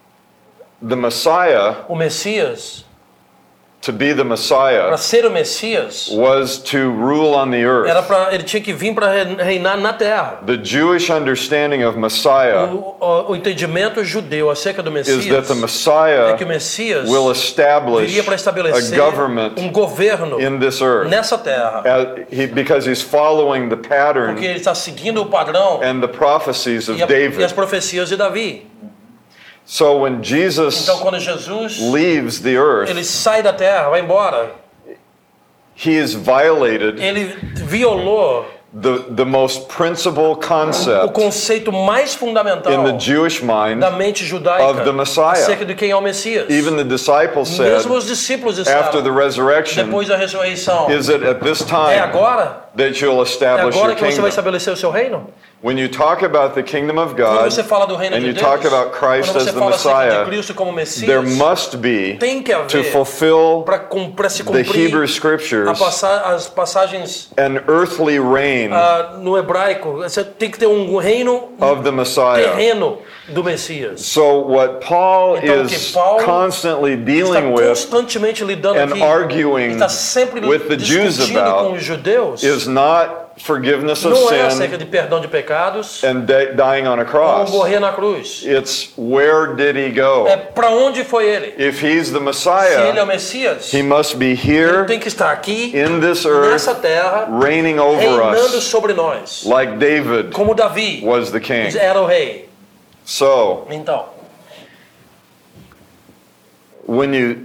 The Messiah, O Messias, to be the para Messiah, ser o Messias, was to rule on the era earth. para ele tinha que vir para reinar na terra. The Jewish understanding of Messiah O entendimento judeu acerca do is that Messias the é Messiah que o Messias will establish viria para a estabelecer government governo in this earth nessa terra, because he's following the porque pattern ele está seguindo o padrão and the prophecies of e as David. profecias de Davi. So when Jesus Então, quando Jesus leaves the ele earth, sai da terra, vai embora, he has violated ele violou the most principal o concept conceito mais fundamental in the Jewish mind. da mente judaica of the Messiah. acerca de quem é o Messias. Even the disciples said Mesmo os discípulos after the disseram, resurrection, depois da ressurreição, is it at this é time agora? that you'll É establish agora your que você kingdom? vai estabelecer o seu reino? When you talk about the kingdom of Quando God você fala do reino and de you Deus, talk about Christ quando as você the fala acerca de Messiah, Cristo como Messias, there must be, tem que to haver, fulfill para se the cumprir Hebrew scriptures, as passagens an earthly reign no hebraico, você tem que ter um reino of the Messiah. terreno do Messias. So what Paul Então, o que is Paulo constantly Está dealing with constantemente lidando and aqui, arguing está sempre with the Jews discutindo com about os judeus, is not forgiveness of Não é acerca sin de perdão de pecados and dying on a ou cross. morrer na cruz. It's where did he go? É para onde foi ele? If he's the Se ele é o Messiah, Messias, he must be ele here tem que estar aqui, in this earth, nessa terra, reigning over reinando us, sobre nós. like David Como Davi was the king. era o rei. So, Então, when you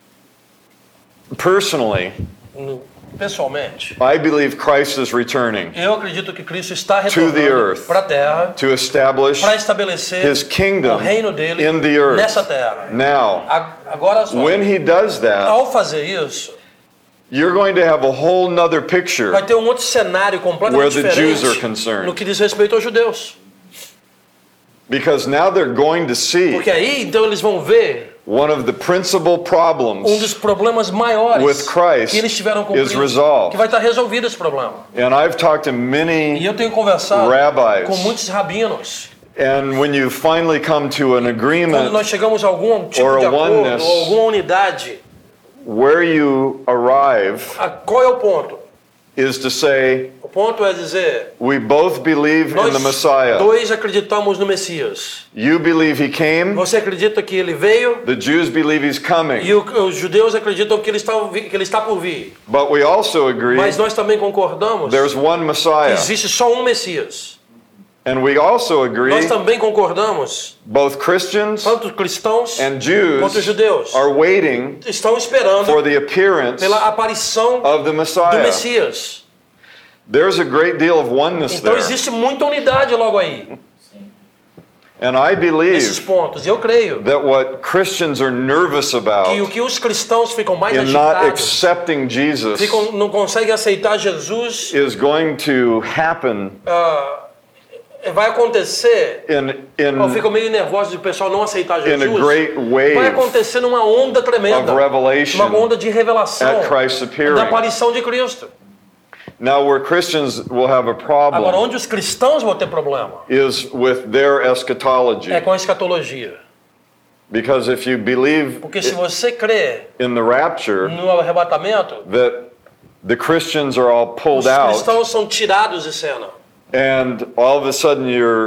personally, pessoalmente, I believe Christ is returning eu acredito que Cristo está the retornando earth. para a terra to establish para estabelecer his kingdom o reino dele in the earth. nessa terra. Now, Agora só, when he does that, ao fazer isso, you're going to have a whole nother picture vai ter um outro cenário where completamente the Jews are diferente concerned. no que diz respeito aos judeus. Because now they're going to see Porque aí, então, eles vão ver one of the principal problems, dos problemas maiores with Christ que eles tiveram com is Cristo, resolved. que vai estar resolvido esse problema. and I've talked to E many eu tenho conversado rabbis, com muitos rabinos. and when you finally come to an Quando agreement nós chegamos a algum tipo or de a acordo, oneness, ou alguma unidade, where you arrive qual é o ponto? is to say, O ponto é dizer, we both believe in nós the Messiah. dois acreditamos no Messias. You believe he came, Você acredita que ele veio the Jews believe he's e coming. os judeus acreditam que ele está por vir. But we also agree Mas nós também concordamos there's one que Messiah. existe só um Messias. And we also agree Nós também concordamos, both Christians tanto cristãos and quanto Jews judeus are waiting estão esperando for the appearance pela aparição of the do Messiah. Messias. There's a great deal of oneness Então there. existe muita unidade logo aí, And I nesses believe pontos. E eu creio that what Christians are nervous que o about que os cristãos ficam mais in not agitados, accepting Jesus não conseguem aceitar Jesus, is going to happen vai acontecer, ou in ficam meio nervosos de o pessoal não aceitar a Jesus, great vai wave acontecer numa onda of tremenda, revelation uma onda de revelação at Christ's da appearing. aparição de Cristo. Now, where Christians will have a Agora, problem onde os cristãos vão ter problema is with their eschatology. é com a escatologia. Because if you believe Porque se você crê in the rapture, no arrebatamento, that the Christians are all os pulled out, cristãos são tirados de cena. and all of a sudden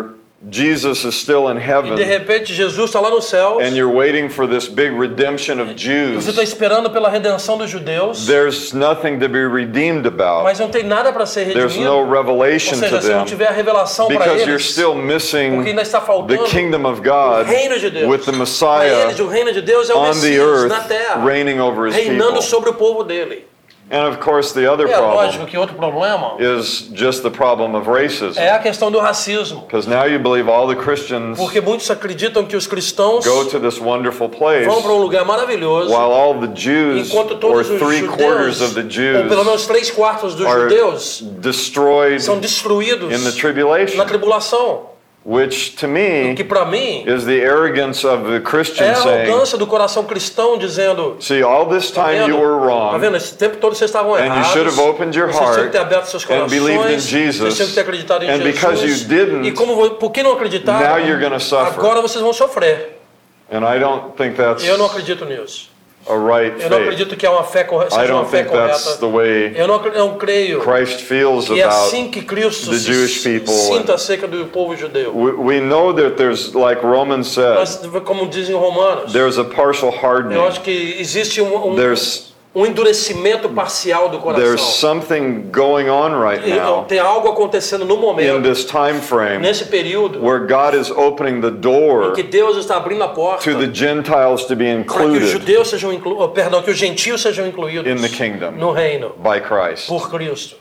Jesus is still in E de heaven, repente Jesus está lá no céu. and you're waiting for this big redemption of Você está Jews, esperando pela redenção dos judeus, there's nothing to be redeemed about. mas não tem nada para ser There's redimido. no Ou revelation seja, to se não them tiver a revelação para because you're eles, still porque missing ainda está the faltando kingdom of o God reino de Deus. with the Para Messiah eles, o reino de Deus é o on the Messias na earth terra, reigning over his reinando people. sobre o povo dele. And of course, the other É lógico problem que outro problema is just the problem of racism. é a questão do racismo. Because now you believe all the Christians Porque muitos acreditam que os cristãos go to this wonderful place vão para um lugar maravilhoso, while all the Jews, enquanto or todos os 3/4 of the judeus, ou pelo Jews, menos 3/4 dos are judeus, destroyed são destruídos in the na tribulation, tribulação. which to me Que para mim is the arrogance of the é Christian a saying, arrogância do coração cristão dizendo: see, all this tá time you vendo? were Tá wrong, vendo? Esse tempo todo vocês estavam and you errados. should have opened your Vocês tinham que heart ter aberto seus and corações. believed in Vocês tinham Jesus, que ter acreditado em and because you Jesus. didn't, E por que não acreditaram? now you're gonna suffer. Agora vocês vão sofrer. and I don't think that's Eu não acredito nisso. a right Eu não faith. acredito que é uma fé correta. I Seja uma don't fé think that's correta. the way Eu não creio Christ feels que é about assim que Cristo the Jewish people. sinta acerca do povo judeu. We know that there's, like Romans says, Mas, como dizem Romanos, there's a partial eu hardening. acho que existe There's endurecimento parcial do there's coração. something going on right now Tem algo acontecendo no in momento, this time frame nesse período, where God is opening the door que Deus está abrindo a porta to the Gentiles to be para que os included judeus sejam que os gentios sejam incluídos in the kingdom no reino by Christ. por Cristo.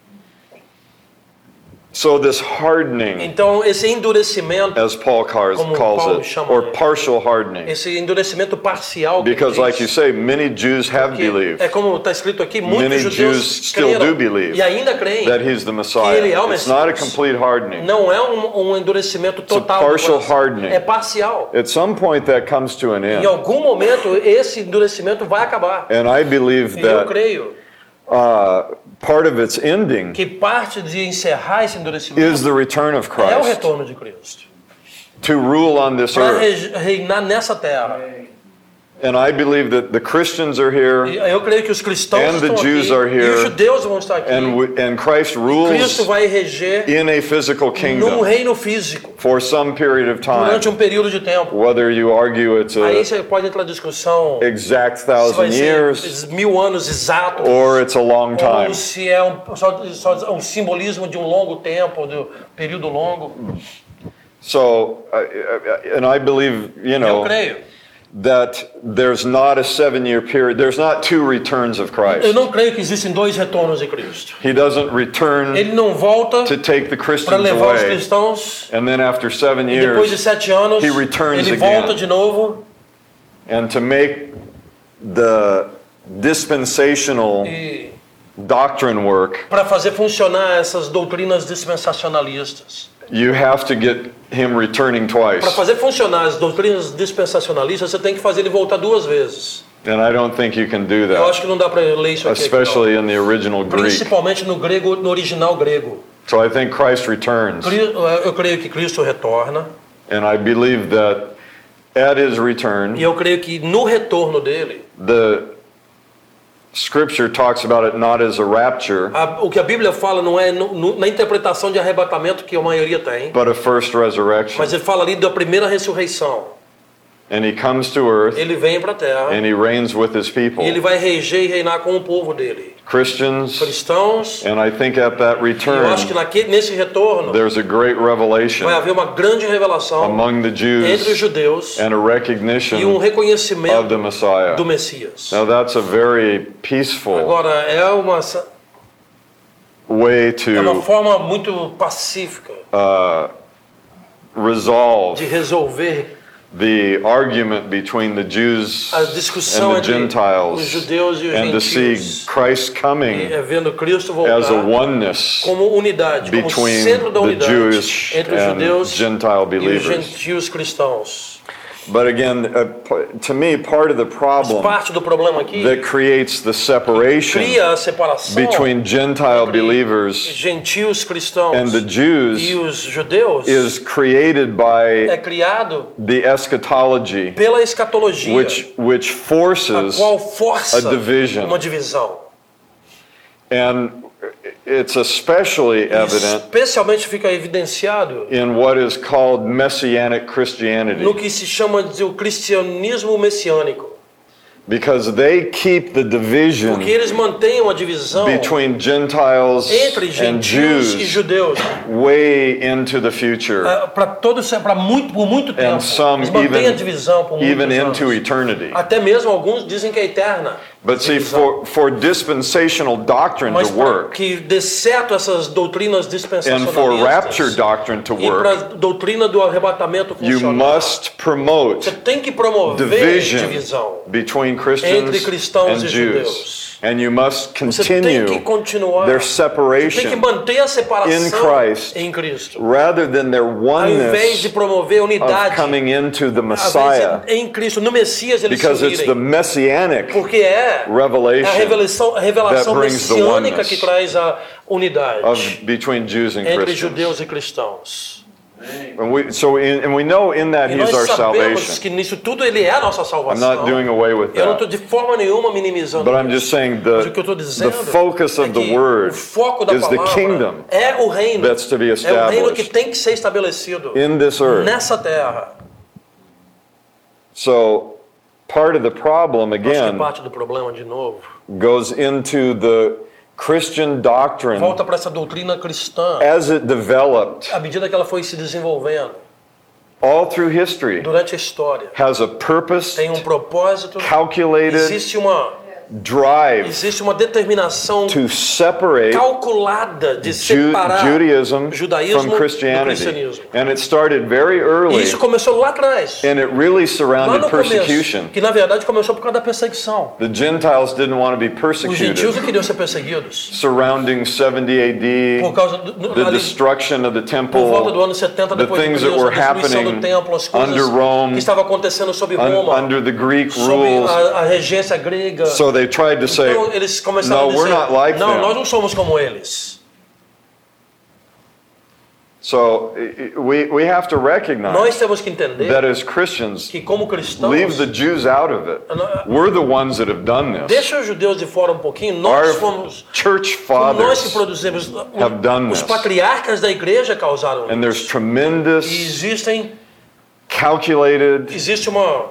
So this hardening, Então esse endurecimento, as Paul calls como Paulo it, chama or ele. partial hardening, esse endurecimento parcial, que because ele like you diz, say, many Jews have que believed é como está escrito aqui, muitos Many judeus Jews still creram do believe e ainda creem. that he's the ele Messiah. é o It's not a Messias. complete hardening. Não é um endurecimento It's a total do partial coração. hardening. É parcial. At some point that comes to an Em end. algum momento esse endurecimento vai acabar. And I believe E eu that creio part of its ending que parte de encerrar esse endurecimento is the return of é o Christ retorno de Cristo to rule on this para earth. reinar nessa terra. And I believe that the Christians are here, E eu creio que os cristãos And the estão Jews aqui are here, e os judeus vão estar aqui. and Christ Cristo rules vai reger in a physical num kingdom reino físico for some period of time. durante um período de tempo. Whether you argue it's Aí a você pode entrar na discussão exact se vai 1,000 ser years 1000 anos exatos or it's a long time. ou se é só um simbolismo de um longo tempo, de um período longo. So, and I believe, Eu creio. that there's not a 7-year period. There's not 2 returns of Eu Christ. não creio que existem 2 retornos de Cristo. He doesn't return Ele não volta to take the para Christians levar os away, cristãos and then after 7 e depois de years, 7 anos he returns ele again. volta de novo and to make the dispensational e doctrine work, para fazer funcionar essas doutrinas dispensacionalistas. you have to get him returning Para twice. fazer funcionar as doutrinas dispensacionalistas, você tem que fazer ele voltar 2 vezes. And I don't think you can do Eu that, acho que não dá para ler isso aqui. especially in the original não. Greek. Principalmente no grego, no original grego. So I think Christ returns. Eu creio que Cristo retorna. And I believe that at his return, E eu creio que no retorno dele, the Scripture talks about it not as a rapture, o que a Bíblia fala não é na interpretação de arrebatamento que a maioria tem, but a first resurrection. mas ele fala ali da primeira ressurreição. And he comes to earth Ele vem para a terra and he reigns with his people. e ele vai reger e reinar com o povo dele. Christians, Cristãos, and I think at that e eu acho que return, nesse retorno there's a great revelation vai haver uma grande revelação among the entre os Jews judeus and a e um recognition of the reconhecimento Messiah. do Messias. Now that's a very peaceful Agora, é uma way to forma muito pacífica resolve de resolver the argument between the Jews a discussão and the entre os Gentiles, judeus e os and to see gentios. Christ coming É vendo Cristo as a voltar oneness como unidade, como between centro da the unidade Jewish entre os and judeus Gentile e os believers. gentios cristãos. But again, to me, part of the Mas problem parte do problema aqui that creates the separation cria a separação between Gentile entre believers gentios cristãos and the e Jews os judeus is created by é criado the eschatology, pela escatologia, which a forces qual força a division. uma divisão. And it's especially evident Especialmente fica evidenciado in what is called Messianic no Christianity, que se chama de o cristianismo messiânico, because they keep the division porque eles mantêm uma divisão between Gentiles entre and gentios e Jews judeus way into the future, por muito tempo. and some Eles mantêm a even, divisão por even muitos into anos. eternity. Até mesmo alguns dizem que é eterna. But see, divisão. for dispensational doctrine Mas to para work, que dê certo essas doutrinas and for rapture dispensacionalistas doctrine to e para a work, doutrina do arrebatamento you funcionar, must promote você tem que promover division divisão. between Entre Christians cristãos and e Jews. judeus. And you must Você tem que continue continuar, their você tem que separation manter a separação in Christ em Cristo. rather than their Ao invés de oneness promover of unidade coming into the ao invés Messiah, de, em Cristo, no Messias eles se because it's the unirem. messianic Porque é a revelation revelação that brings the messiânica oneness que traz a unidade between Jews and entre Christians. judeus e cristãos. And we know in that E He's nós our sabemos salvation. que nisso tudo Ele é a nossa I'm salvação. not doing away with Eu não estou that. de forma nenhuma minimizando But I'm isso. just saying Mas o que eu estou the dizendo focus é of the que word o foco da is the palavra kingdom é o reino. that's to be É o reino que established tem que ser estabelecido in this earth. nessa terra. So part of the problem, Acho que again, parte do problema, de novo, goes into the Christian doctrine volta para essa doutrina cristã as it developed à medida que ela foi se desenvolvendo all through history, durante a história. has a purpose, Tem um propósito, calculated drive existe uma determinação to separate calculada de separar Judaism judaísmo from do Christianity. cristianismo. And it started very E early, isso começou lá atrás, and it really lá surrounded no persecution. começo, que na verdade começou por causa da perseguição. The Gentiles didn't want to be Os gentios persecuted. não queriam ser perseguidos Surrounding 70 por AD, causa the ali, destruction of the por volta do temple, ano 70 the depois de things that Cristo, were a destruição do happening templo, as coisas under Rome, que estavam acontecendo sob Roma, under the Greek sob rules. a regência grega. So they tried to say, Então eles começaram no, a dizer, we're not like não, them. nós não somos como eles. So we have to recognize Nós temos que entender that as Christians, que como cristãos, leave the Jews out of it. We're the ones that have done this. deixa os judeus de fora um pouquinho, nós Our fomos church nós que fathers produzimos. have done Os this. patriarcas da igreja causaram And there's isso. tremendous, E calculated, existe uma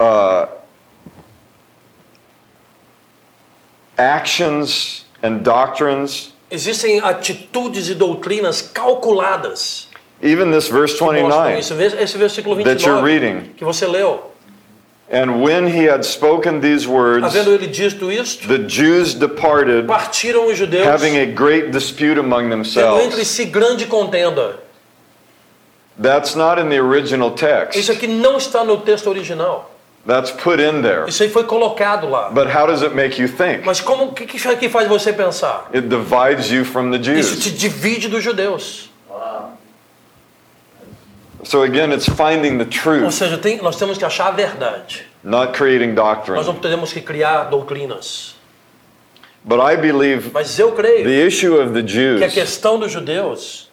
actions and doctrines. existem atitudes e doutrinas calculadas. Even this verse que mostram 29 isso. Esse versículo that you're 29 reading. que você leu. And when he had spoken these words, Havendo ele dito isto, the Jews departed, partiram os judeus, having a great dispute among tendo entre themselves. si grande contenda. That's not in the original text. Isso aqui não está no texto original. That's put in there. Isso aí foi colocado lá. But how does it make you think? Mas como que isso aqui faz você pensar? It divides you from the Isso te Jews. divide dos judeus. So again, it's finding the Ou truth, seja, nós temos que achar a verdade. not creating Nós doctrine. não temos que criar doutrinas. But I believe Mas eu creio the issue of the que a Jews questão dos judeus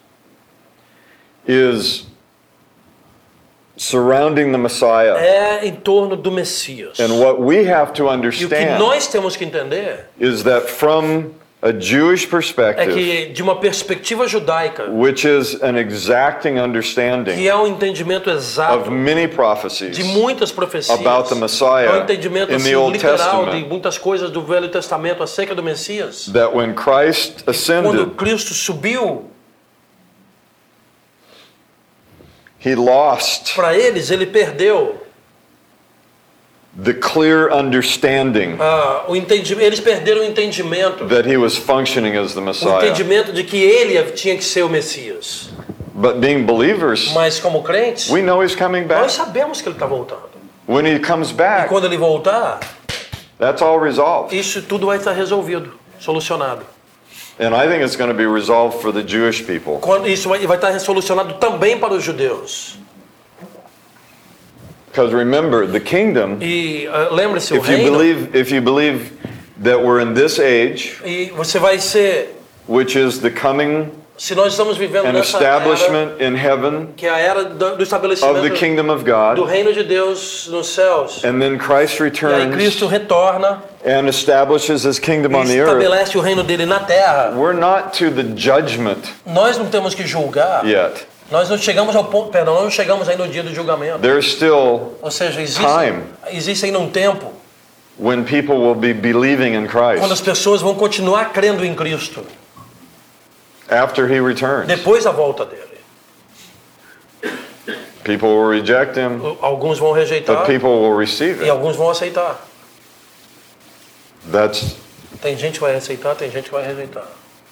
is surrounding the Messiah. é em torno do Messias. And what we have to E o que understand nós temos que entender is that from a Jewish é perspective, que, de uma perspectiva judaica, which is an exacting que understanding é um entendimento of exato many prophecies de muitas profecias, about the é um Messiah entendimento in assim, the Old literal de Testament, muitas coisas do Velho Testamento acerca do Messias. that when Christ Quando ascended, Cristo subiu, he lost para eles, ele perdeu the clear understanding o entendimento. Eles perderam o entendimento. that he was functioning as the O Messiah. entendimento de que ele tinha que ser o Messias. But being believers, Mas como crentes, we know he's coming nós back. sabemos que ele está voltando. When he comes E back, quando ele voltar, that's all resolved. isso tudo vai estar resolvido, solucionado. And I think it's going to be resolved for the Jewish people. Isso vai estar solucionado também para os judeus. Because remember, the kingdom, E lembre-se, o if you reino, believe that we're in this age, e você vai ser, which is the coming se nós estamos vivendo and nessa era, establishment in heaven que é a era do of the estabelecimento kingdom of do God, reino de Deus nos céus, and then Christ e aí returns Cristo retorna and establishes his kingdom e on the earth, estabelece o reino dele na terra. we're not to the judgment Nós não temos que julgar, yet. nós não chegamos ao ponto, perdão, nós não chegamos aí no dia do julgamento. There's still Ou seja, time existe ainda um tempo when people will be believing in quando as Christ pessoas vão continuar crendo em Cristo after he returns. depois da volta dele. People will reject him, Alguns vão rejeitar but people will receive e it. alguns vão aceitar. That's Tem gente que vai aceitar, tem gente que vai rejeitar.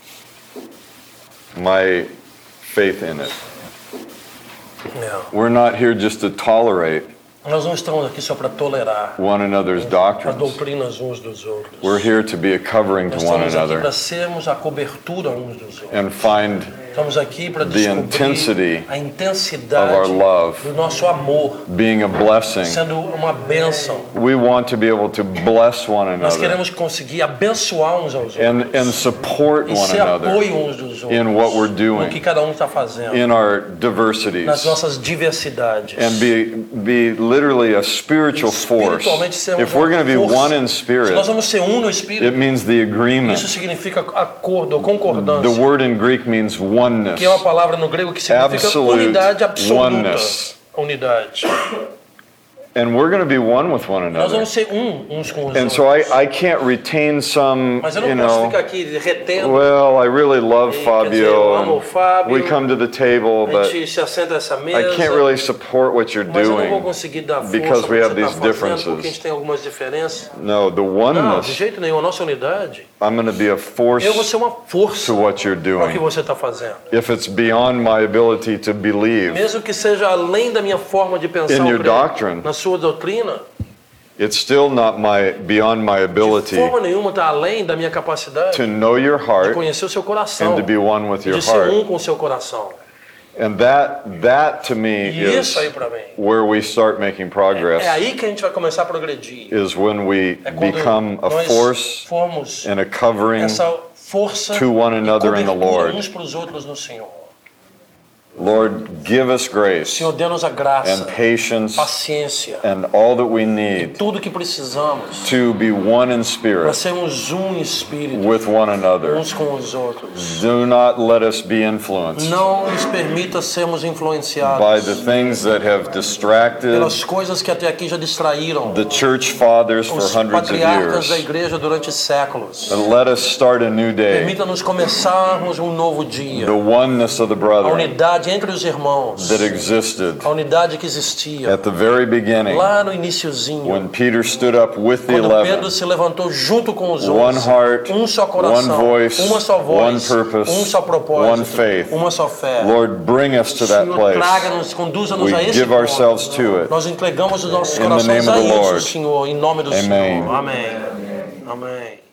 my faith in it. É. We're not here just to tolerate Nós não estamos aqui só para tolerar one another's as doctrines. doutrinas uns dos outros. We're here to be a covering Nós to one estamos aqui para another sermos a cobertura uns dos outros. and find Estamos aqui para the intensity descobrir a intensidade of our love do nosso amor, being a blessing. sendo uma bênção. We want to be able to bless one Nós another queremos conseguir abençoar uns aos outros and support e one ser another apoio uns dos outros in what we're no doing, que cada um está fazendo, in our nas diversities, nossas diversidades. and be literally a spiritual force. Espiritualmente sermos If we're going to be uma força. one in Se spirit, nós vamos ser um no it Espírito, means the agreement. isso significa acordo ou concordância, The word in Greek means oneness. que é uma palavra no grego que significa Absolute unidade absoluta. oneness. Unidade. And we're going to be one with one Nós another. vamos ser uns com os And outros. so I can't retain some, Mas eu não you posso know, ficar aqui retendo. well, I really love Quer dizer, eu amo o Fabio, Fábio, and we come to the table, a but gente se assenta nessa I mesa, can't really support what you're mas eu não vou doing. conseguir dar força because we ao have que você these está fazendo, differences. porque a gente tem algumas diferenças. No, the Não, de oneness, jeito nenhum. A nossa unidade, I'm going to be a force eu vou ser uma força to what you're para o que doing. você está fazendo. If it's beyond my ability to believe, Mesmo que seja além da minha forma de pensar In ou your crer, doctrine, na sua doutrina, it's still not beyond my de ability forma nenhuma está além da minha capacidade to know your de heart conhecer o seu coração, and to be one with de your ser heart. com o seu coração. And that to me E is isso aí para mim, where we start making progress, é aí que a gente vai começar a progredir. is when we É quando become a nós force formos and a covering essa força to one e another in the cobertura Lord. uns para os outros no Senhor. Lord, give us grace Senhor, dê-nos a graça, and patience paciência, and all that we need tudo que precisamos to be one in para spirit sermos em espírito, with one another. uns com os outros. Do not let us be influenced Não nos permita sermos by influenciados the things that have distracted pelas coisas que até aqui já distraíram the church fathers for os hundreds of patriarcas da years. igreja durante séculos. And let us start a new day. Permita-nos começarmos um novo dia. The oneness of the A brethren unidade entre os irmãos, that existed a unidade que existia at the very beginning lá no iniciozinho, when Peter stood up with the quando Pedro 11. se levantou junto com os One 11, heart, um só one coração, voice, uma só voz, one purpose, um só propósito, one faith. uma só fé. Lord, bring us to that Senhor, place. traga-nos, conduza-nos We a esse give ponto. ourselves to it. Nós entregamos os nossos In the corações name a of the isso, Lord. Senhor, em nome do Amen. Senhor. Amém. Amém.